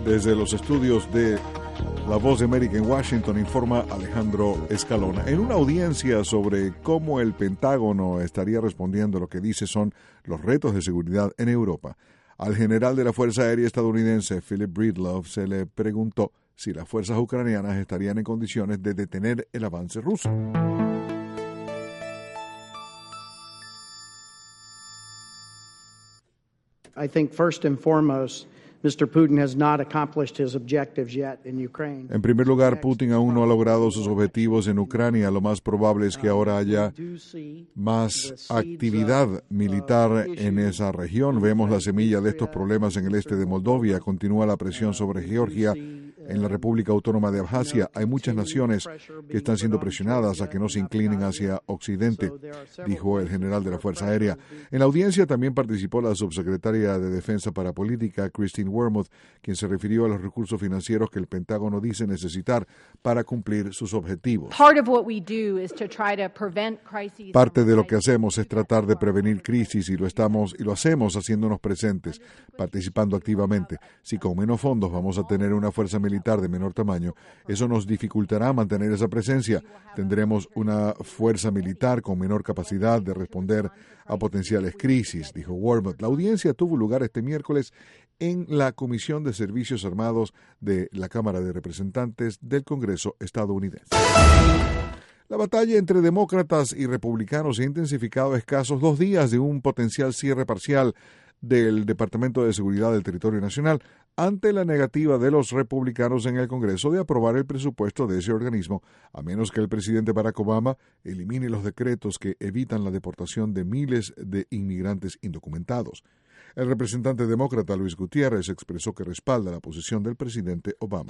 Desde los estudios de La Voz de América en Washington, informa Alejandro Escalona. En una audiencia sobre cómo el Pentágono estaría respondiendo a lo que dice son los retos de seguridad en Europa, al general de la Fuerza Aérea estadounidense, Philip Breedlove, se le preguntó si las fuerzas ucranianas estarían en condiciones de detener el avance ruso. I think first and foremost, Mr. Putin has not accomplished his objectives yet in Ukraine. En primer lugar, Putin aún no ha logrado sus objetivos en Ucrania. Lo más probable es que ahora haya más actividad militar en esa región. Vemos la semilla de estos problemas en el este de Moldovia. Continúa la presión sobre Georgia, en la República Autónoma de Abjasia. Hay muchas naciones que están siendo presionadas a que no se inclinen hacia Occidente, dijo el general de la Fuerza Aérea. En la audiencia también participó la subsecretaria de Defensa para Política, Christine Wormuth, quien se refirió a los recursos financieros que el Pentágono dice necesitar para cumplir sus objetivos. Parte de lo que hacemos es tratar de prevenir crisis y lo hacemos haciéndonos presentes, participando activamente. Si con menos fondos vamos a tener una fuerza militar de menor tamaño, eso nos dificultará mantener esa presencia. Tendremos una fuerza militar con menor capacidad de responder a potenciales crisis, dijo Wormuth. La audiencia tuvo lugar este miércoles en la Comisión de Servicios Armados de la Cámara de Representantes del Congreso estadounidense. La batalla entre demócratas y republicanos se ha intensificado a escasos 2 días de un potencial cierre parcial del Departamento de Seguridad del Territorio Nacional ante la negativa de los republicanos en el Congreso de aprobar el presupuesto de ese organismo, a menos que el presidente Barack Obama elimine los decretos que evitan la deportación de miles de inmigrantes indocumentados. El representante demócrata Luis Gutiérrez expresó que respalda la posición del presidente Obama.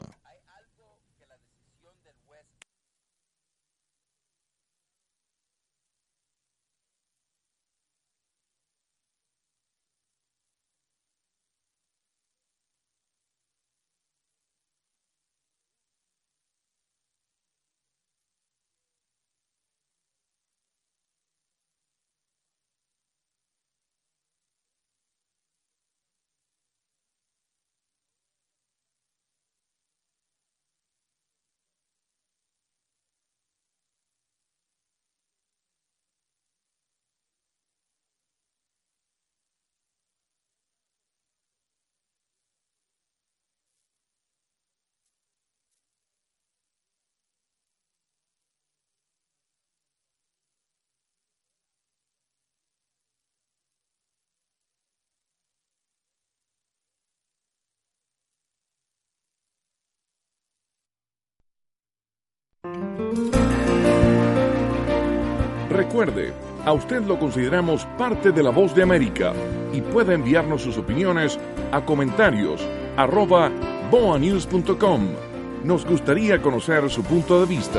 Recuerde, a usted lo consideramos parte de La Voz de América y puede enviarnos sus opiniones a comentarios@boanews.com. Nos gustaría conocer su punto de vista.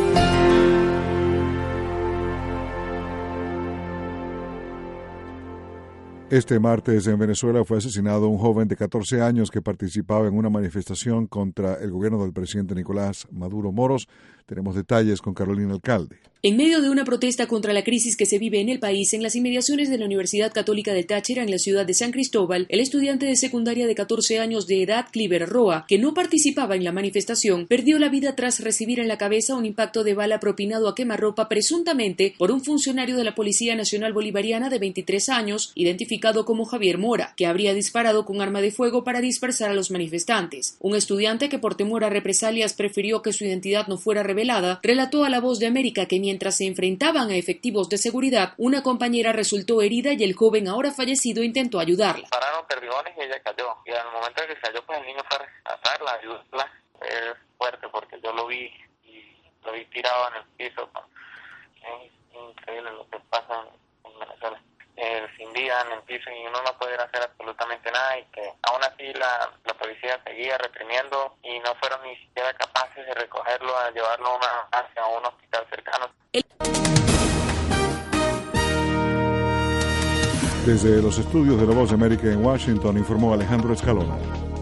Este martes en Venezuela fue asesinado un joven de 14 años que participaba en una manifestación contra el gobierno del presidente Nicolás Maduro Moros. Tenemos detalles con Carolina Alcalde. En medio de una protesta contra la crisis que se vive en el país, en las inmediaciones de la Universidad Católica de Táchira, en la ciudad de San Cristóbal, el estudiante de secundaria de 14 años de edad, Cliver Roa, que no participaba en la manifestación, perdió la vida tras recibir en la cabeza un impacto de bala propinado a quemarropa presuntamente por un funcionario de la Policía Nacional Bolivariana de 23 años, identificado como Javier Mora, que habría disparado con arma de fuego para dispersar a los manifestantes. Un estudiante que por temor a represalias prefirió que su identidad no fuera revelada, relató a La Voz de América que mientras se enfrentaban a efectivos de seguridad, una compañera resultó herida y el joven ahora fallecido intentó ayudarla. Pararon perdigones y ella cayó. Y al momento de que cayó, pues el niño fue a rescatarla, ayudarla. Es fuerte porque yo lo vi tirado en el piso. Es increíble lo que pasa en Venezuela. Sin vida en el piso y uno no puede hacer absolutamente nada, y que aún así la policía seguía reprimiendo y no fueron ni siquiera capaces de recogerlo, a llevarlo hacia un hospital cercano. Desde los estudios de La Voz de América en Washington, informó Alejandro Escalona.